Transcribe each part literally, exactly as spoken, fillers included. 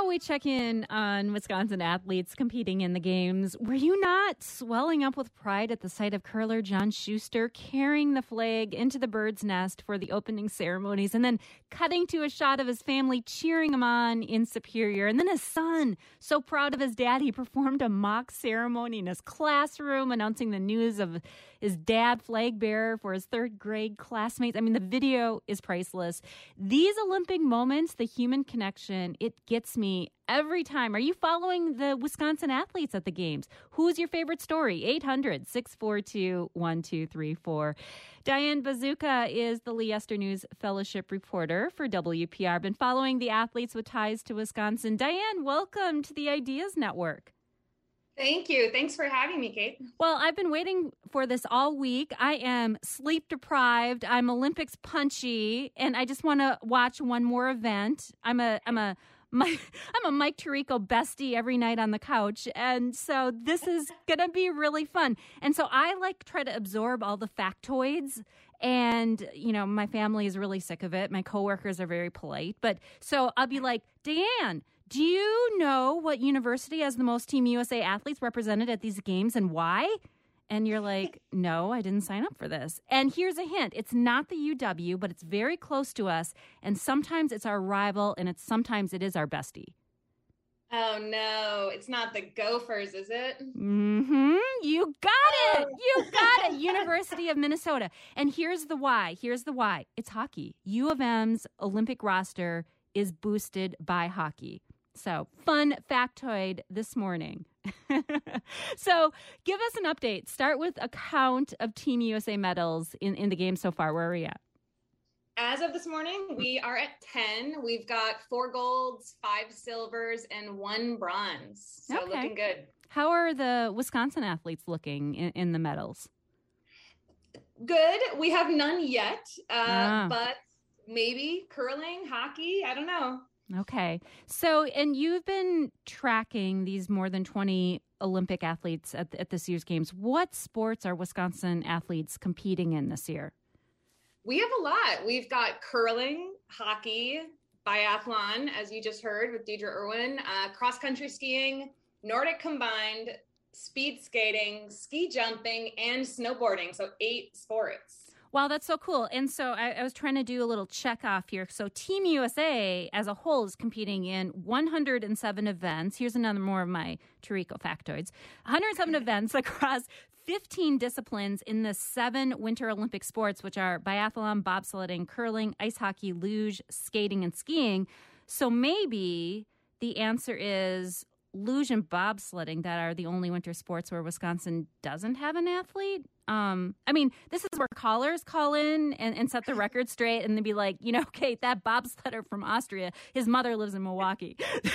we check in on Wisconsin athletes competing in the games, were you not swelling up with pride at the sight of curler John Schuster carrying the flag into the bird's nest for the opening ceremonies and then cutting to a shot of his family cheering him on in Superior? And then his son, so proud of his dad, he performed a mock ceremony in his classroom announcing the news of his dad flag bearer for his third grade classmates. I mean, the video is priceless. These Olympic moments, the human connection, it gets me every time. Are you following the Wisconsin athletes at the games? Who's your favorite story? eight hundred, six four two, one two three four. Diane Bazooka is the Leicester News Fellowship reporter for W P R. Been following the athletes with ties to Wisconsin. Diane, welcome to the Ideas Network. Thank you. Thanks for having me, Kate. Well, I've been waiting for this all week. I am sleep deprived. I'm Olympics punchy, and I just want to watch one more event. I'm a I'm a my, I'm a Mike Tirico bestie every night on the couch, and so this is gonna be really fun. And so I like try to absorb all the factoids. And, you know, my family is really sick of it. My coworkers are very polite. But so I'll be like, Deanne, do you know what university has the most Team U S A athletes represented at these games and why? And you're like, no, I didn't sign up for this. And here's a hint. It's not the U W, but it's very close to us. And sometimes it's our rival, and it's sometimes it is our bestie. Oh, no. It's not the Gophers, is it? Mm-hmm. You got it. You got it. University of Minnesota. And here's the why. Here's the why. It's hockey. U of M's Olympic roster is boosted by hockey. So, fun factoid this morning. So, give us an update. Start with a count of Team U S A medals in, in the game so far. Where are we at? As of this morning, we are at ten. We've got four golds, five silvers, and one bronze. So, okay. Looking good. How are the Wisconsin athletes looking in, in the medals? Good. We have none yet, uh, ah. but maybe curling, hockey, I don't know. Okay. So, and you've been tracking these more than twenty Olympic athletes at, at this year's games. What sports are Wisconsin athletes competing in this year? We have a lot. We've got curling, hockey, biathlon, as you just heard with Deidre Irwin, uh, cross-country skiing, Nordic combined, speed skating, ski jumping, and snowboarding. So eight sports. Wow, that's so cool. And so I, I was trying to do a little check off here. So Team U S A as a whole is competing in one hundred seven events. Here's another more of my Tirico factoids. one hundred seven events across fifteen disciplines in the seven Winter Olympic sports, which are biathlon, bobsledding, curling, ice hockey, luge, skating, and skiing. So maybe the answer is luge and bobsledding that are the only winter sports where Wisconsin doesn't have an athlete. Um, I mean, this is where callers call in and, and set the record straight and then be like, you know, Kate, that bobsledder from Austria, his mother lives in Milwaukee.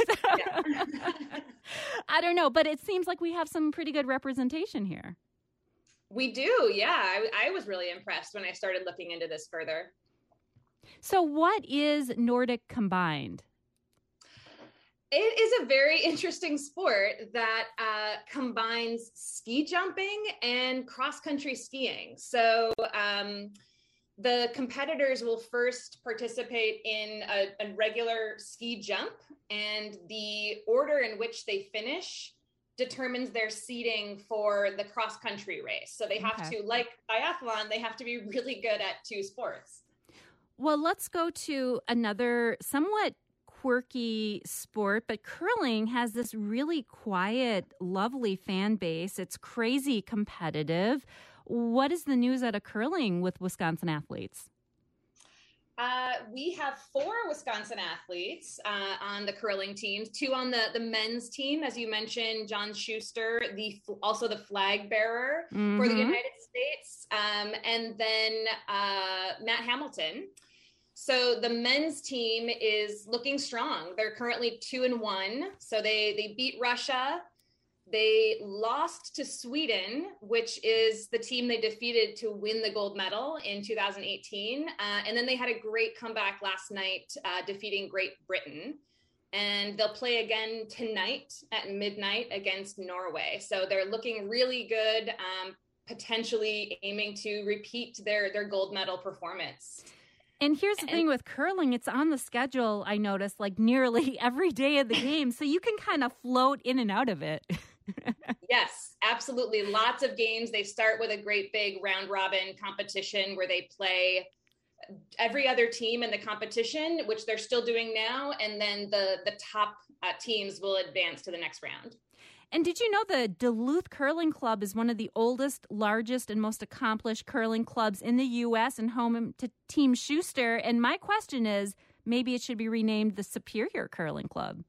I don't know, but it seems like we have some pretty good representation here. We do, yeah. I, I was really impressed when I started looking into this further. So what is Nordic combined? It is a very interesting sport that uh, combines ski jumping and cross-country skiing. So um, the competitors will first participate in a, a regular ski jump, and the order in which they finish determines their seeding for the cross-country race. So they have okay. to, like biathlon, they have to be really good at two sports. Well, let's go to another somewhat quirky sport, but curling has this really quiet, lovely fan base. It's crazy competitive. What is the news out of curling with Wisconsin athletes? Uh, we have four Wisconsin athletes uh, on the curling teams, two on the, the men's team, as you mentioned, John Schuster, the also the flag bearer mm-hmm. for the United States, um, and then uh, Matt Hamilton. So the men's team is looking strong. They're currently two and one. So they, they beat Russia. They lost to Sweden, which is the team they defeated to win the gold medal in two thousand eighteen. Uh, and then they had a great comeback last night, uh, defeating Great Britain. And they'll play again tonight at midnight against Norway. So they're looking really good, um, potentially aiming to repeat their, their gold medal performance. And here's the and, thing with curling, it's on the schedule, I noticed, like nearly every day of the game. So you can kind of float in and out of it. Yes, absolutely. Lots of games. They start with a great big round robin competition where they play every other team in the competition, which they're still doing now. And then the, the top uh, teams will advance to the next round. And did you know the Duluth Curling Club is one of the oldest, largest, and most accomplished curling clubs in the U S and home to Team Schuster? And my question is, maybe it should be renamed the Superior Curling Club.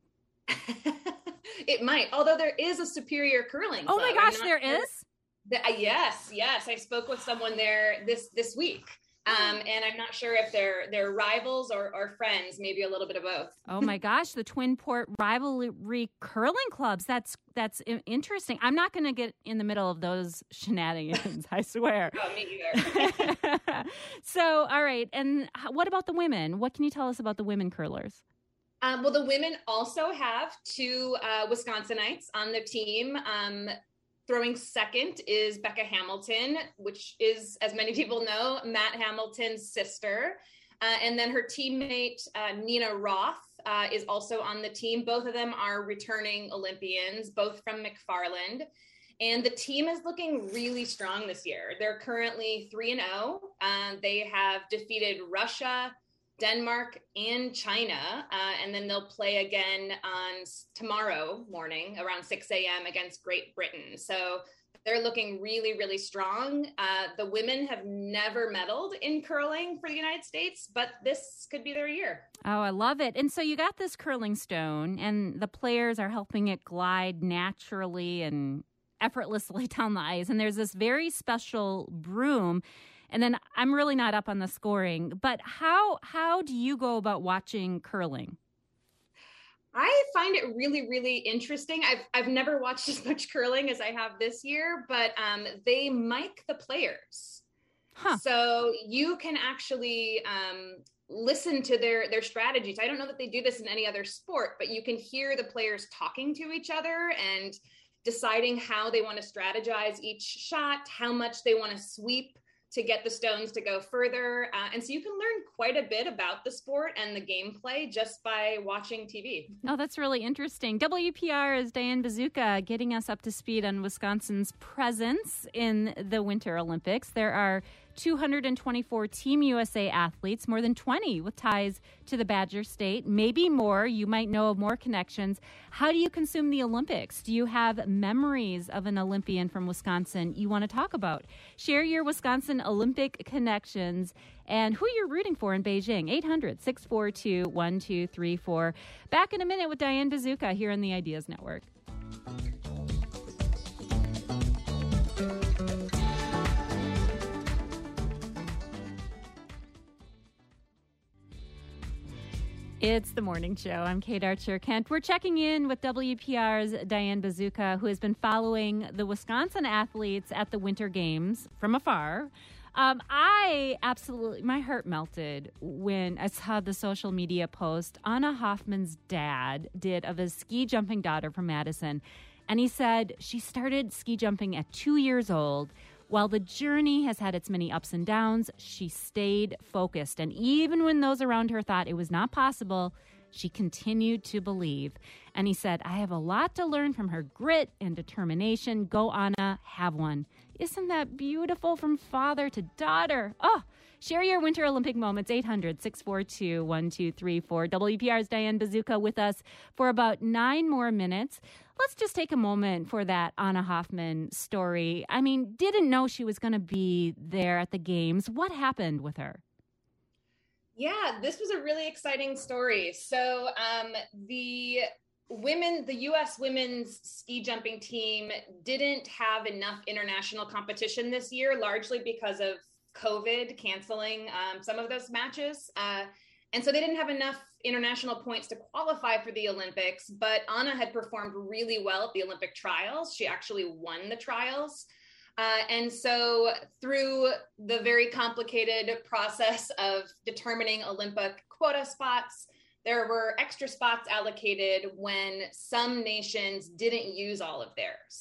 It might, although there is a Superior Curling Club. Oh my gosh, there sure. is? The, uh, yes, yes. I spoke with someone there this this week. Um, and I'm not sure if they're they're rivals or, or friends, maybe a little bit of both. Oh my gosh, the Twin Port Rivalry Curling Clubs. That's that's interesting. I'm not going to get in the middle of those shenanigans, I swear. Oh, me either. So, all right. And what about the women? What can you tell us about the women curlers? Um, well, the women also have two uh, Wisconsinites on the team. Um, Throwing second is Becca Hamilton, which is, as many people know, Matt Hamilton's sister. Uh, and then her teammate, uh, Nina Roth, uh, is also on the team. Both of them are returning Olympians, both from McFarland. And the team is looking really strong this year. They're currently three and oh. Um, they have defeated Russia, Denmark, and China. Uh, and then they'll play again on tomorrow morning around six a.m. against Great Britain. So they're looking really, really strong. Uh, the women have never medaled in curling for the United States, but this could be their year. Oh, I love it. And so you got this curling stone, and the players are helping it glide naturally and effortlessly down the ice. And there's this very special broom. And then I'm really not up on the scoring, but how how do you go about watching curling? I find it really, really interesting. I've I've never watched as much curling as I have this year, but um, they mic the players. Huh. So you can actually um, listen to their, their strategies. I don't know that they do this in any other sport, but you can hear the players talking to each other and deciding how they want to strategize each shot, how much they want to sweep to get the stones to go further. Uh, and so you can learn quite a bit about the sport and the gameplay just by watching T V. Oh, that's really interesting. W P R's Diane Bazuka getting us up to speed on Wisconsin's presence in the Winter Olympics. There are two hundred twenty-four Team U S A athletes, more than twenty with ties to the Badger State, maybe more. You might know of more connections. How do you consume the Olympics? Do you have memories of an Olympian from Wisconsin you want to talk about? Share your Wisconsin Olympic connections and who you're rooting for in Beijing. eight hundred, six four two, one two three four. Back in a minute with Diane Bazuka here on the Ideas Network. It's the morning show. I'm Kate Archer-Kent. We're checking in with W P R's Diane Bazuka, who has been following the Wisconsin athletes at the Winter Games from afar. Um, I absolutely, my heart melted when I saw the social media post Anna Hoffman's dad did of his ski jumping daughter from Madison. And he said she started ski jumping at two years old. While the journey has had its many ups and downs, she stayed focused. And even when those around her thought it was not possible, she continued to believe. And he said, I have a lot to learn from her grit and determination. Go, Anna, have one. Isn't that beautiful from father to daughter? Oh, share your Winter Olympic moments, eight hundred, six four two, one two three four. W P R's Diane Bazuka with us for about nine more minutes. Let's just take a moment for that Anna Hoffman story. I mean, didn't know she was going to be there at the games. What happened with her? Yeah, this was a really exciting story. So um, the women, the U S women's ski jumping team didn't have enough international competition this year, largely because of COVID canceling um, some of those matches. Uh, and so they didn't have enough international points to qualify for the Olympics, but Anna had performed really well at the Olympic trials. She actually won the trials. Uh, and so through the very complicated process of determining Olympic quota spots, there were extra spots allocated when some nations didn't use all of theirs.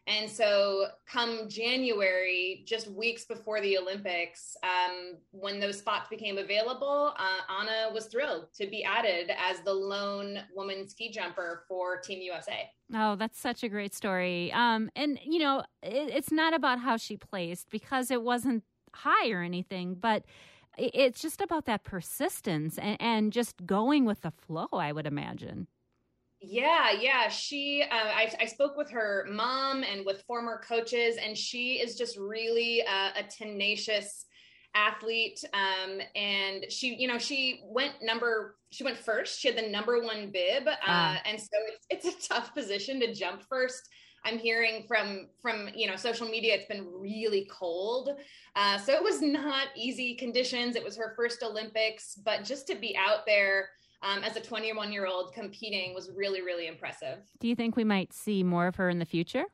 And so come January, just weeks before the Olympics, um, when those spots became available, uh, Anna was thrilled to be added as the lone woman ski jumper for Team U S A. Oh, that's such a great story. Um, and, you know, it, it's not about how she placed because it wasn't high or anything, but it's just about that persistence and, and just going with the flow, I would imagine. Yeah, yeah. She, uh, I, I spoke with her mom and with former coaches, and she is just really a, a tenacious athlete. Um, and she, you know, she went number, she went first. She had the number one bib. Uh, uh. And so it's, it's a tough position to jump first. I'm hearing from, from, you know, social media, it's been really cold. Uh, so it was not easy conditions. It was her first Olympics, but just to be out there Um, as a twenty-one-year-old competing was really, really impressive. Do you think we might see more of her in the future?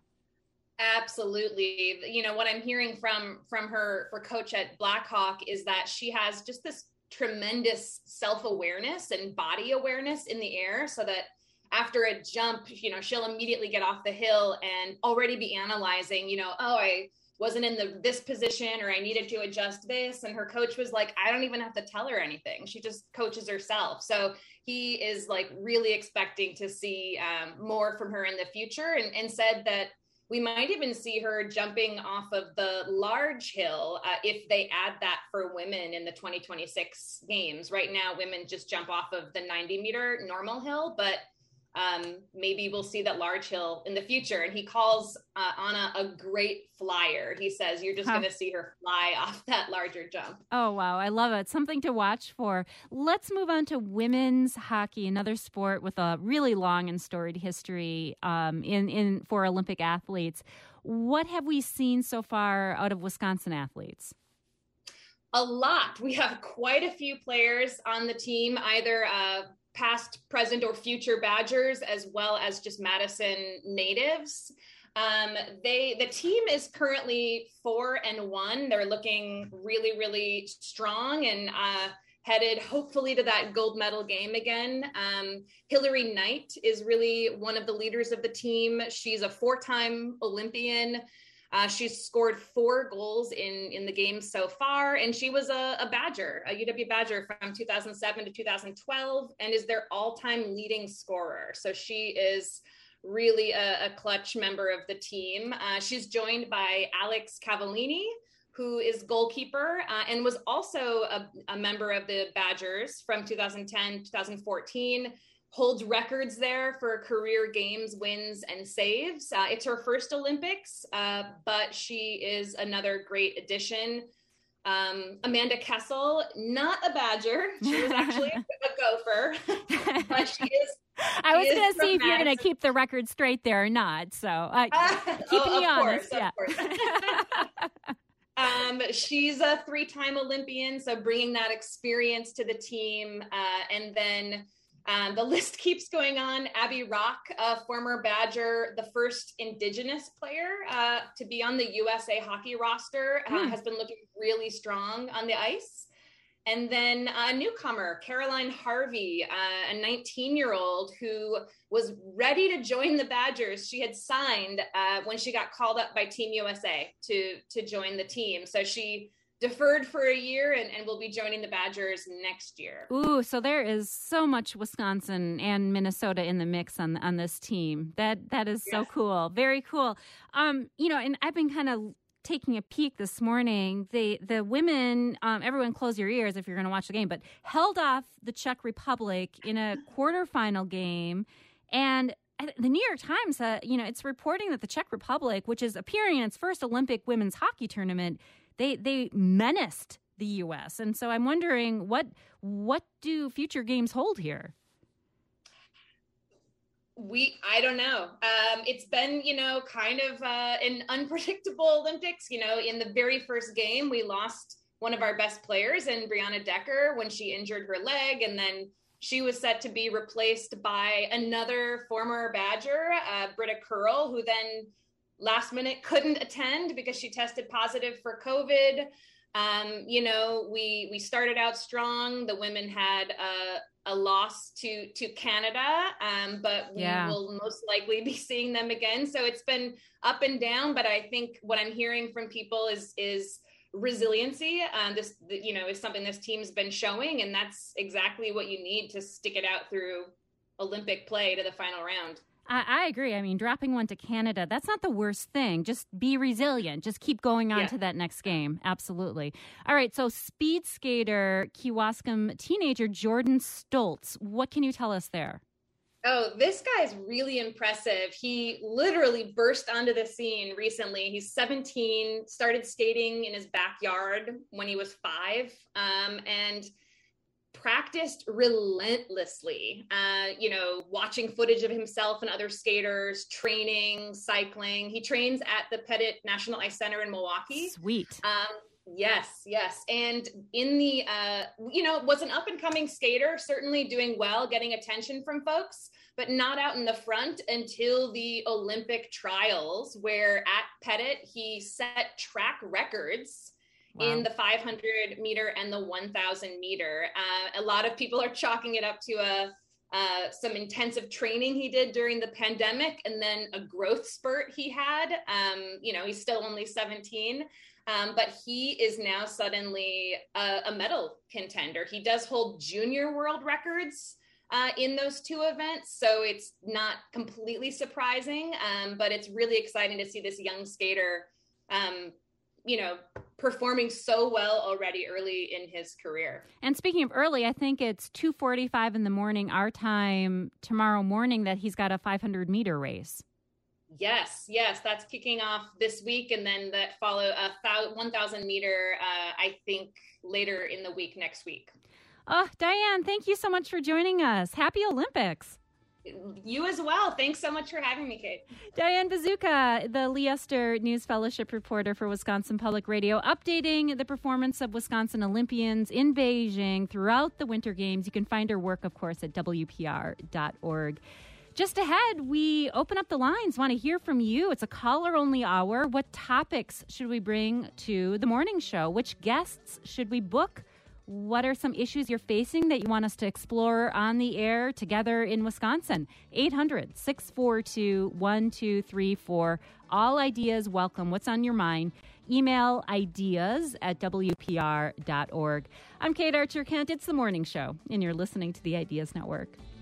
Absolutely. You know, what I'm hearing from from her, her coach at Blackhawk is that she has just this tremendous self-awareness and body awareness in the air, so that after a jump, you know, she'll immediately get off the hill and already be analyzing, you know, oh, I wasn't in the this position, or I needed to adjust this. And her coach was like, I don't even have to tell her anything. She just coaches herself. So he is like really expecting to see um, more from her in the future, and, and said that we might even see her jumping off of the large hill uh, if they add that for women in the twenty twenty-six games. Right now, women just jump off of the ninety meter normal hill, but um, maybe we'll see that large hill in the future. And he calls uh, Anna a great flyer. He says, you're just huh. going to see her fly off that larger jump. Oh, wow. I love it. Something to watch for. Let's move on to women's hockey, another sport with a really long and storied history um, in, in for Olympic athletes. What have we seen so far out of Wisconsin athletes? A lot. We have quite a few players on the team, either uh, past, present, or future Badgers, as well as just Madison natives. Um, they the team is currently four and one. They're looking really, really strong and uh, headed hopefully to that gold medal game again. Um, Hillary Knight is really one of the leaders of the team. She's a four-time Olympian. Uh, she's scored four goals in, in the game so far, and she was a, a Badger, a U W Badger from two thousand seven to two thousand twelve, and is their all-time leading scorer. So she is really a, a clutch member of the team. Uh, she's joined by Alex Cavallini, who is goalkeeper uh, and was also a, a member of the Badgers from two thousand ten to two thousand fourteen. Holds records there for career games, wins, and saves. Uh, it's her first Olympics, uh, but she is another great addition. Um, Amanda Kessel, not a Badger. She was actually a Gopher, but she is. I was going to see if you're going to keep the record straight there or not. So uh, keeping oh, me honest. Course, yeah. Um, she's a three-time Olympian, so bringing that experience to the team, uh, and then. Um, the list keeps going on. Abby Rock, a former Badger, the first Indigenous player uh, to be on the U S A hockey roster, uh, mm. has been looking really strong on the ice. And then a newcomer, Caroline Harvey, uh, a nineteen-year-old who was ready to join the Badgers. She had signed uh, when she got called up by Team U S A to, to join the team. So she deferred for a year and, and will be joining the Badgers next year. Ooh, so there is so much Wisconsin and Minnesota in the mix on on this team. That that is yes. so cool. Very cool. Um, you know, and I've been kind of taking a peek this morning. The the women, um, everyone close your ears if you're going to watch the game, but held off the Czech Republic in a quarterfinal game. And the New York Times, uh, you know, it's reporting that the Czech Republic, which is appearing in its first Olympic women's hockey tournament, They they menaced the U S. And so I'm wondering, what what do future games hold here? We, I don't know. Um, it's been, you know, kind of uh, an unpredictable Olympics. You know, in the very first game, we lost one of our best players in Brianna Decker when she injured her leg. And then she was set to be replaced by another former Badger, uh, Britta Curl, who then last minute couldn't attend because she tested positive for COVID. Um, you know, we we started out strong. The women had a, a loss to to Canada, um, but we yeah. will most likely be seeing them again. So it's been up and down. But I think what I'm hearing from people is is resiliency. Um, this, you know, is something this team's been showing, and that's exactly what you need to stick it out through Olympic play to the final round. I, I agree. I mean, dropping one to Canada, that's not the worst thing. Just be resilient. Just keep going on yeah. to that next game. Absolutely. All right. So speed skater, Kewaskum teenager Jordan Stoltz. What can you tell us there? Oh, this guy is really impressive. He literally burst onto the scene recently. He's seventeen, started skating in his backyard when he was five, um, and practiced relentlessly, uh, you know, watching footage of himself and other skaters, training, cycling. He trains at the Pettit National Ice Center in Milwaukee. Sweet. Um, yes, yes. And in the, uh, you know, was an up and coming skater, certainly doing well, getting attention from folks, but not out in the front until the Olympic trials, where at Pettit, he set track records Wow. in the five hundred meter and the one thousand meter. Uh, a lot of people are chalking it up to a, uh, some intensive training he did during the pandemic, and then a growth spurt he had. Um, you know, he's still only seventeen, um, but he is now suddenly a, a medal contender. He does hold junior world records uh, in those two events, so it's not completely surprising, um, but it's really exciting to see this young skater um, you know, performing so well already early in his career. And speaking of early, I think it's two forty-five in the morning, our time tomorrow morning, that he's got a five hundred meter race. Yes, yes, that's kicking off this week. And then that follow a one thousand meter, uh, I think later in the week, next week. Oh, Diane, thank you so much for joining us. Happy Olympics. You as well. Thanks so much for having me, Kate. Diane Bazuka, the Leicester News Fellowship reporter for Wisconsin Public Radio, updating the performance of Wisconsin Olympians in Beijing throughout the Winter Games. You can find her work, of course, at W P R dot org. Just ahead, we open up the lines. Want to hear from you. It's a caller-only hour. What topics should we bring to the morning show? Which guests should we book? What are some issues you're facing that you want us to explore on the air together in Wisconsin? eight hundred, six four two, one two three four. All ideas welcome. What's on your mind? Email ideas at W P R dot org. I'm Kate Archer-Kent. It's the morning show, and you're listening to the Ideas Network.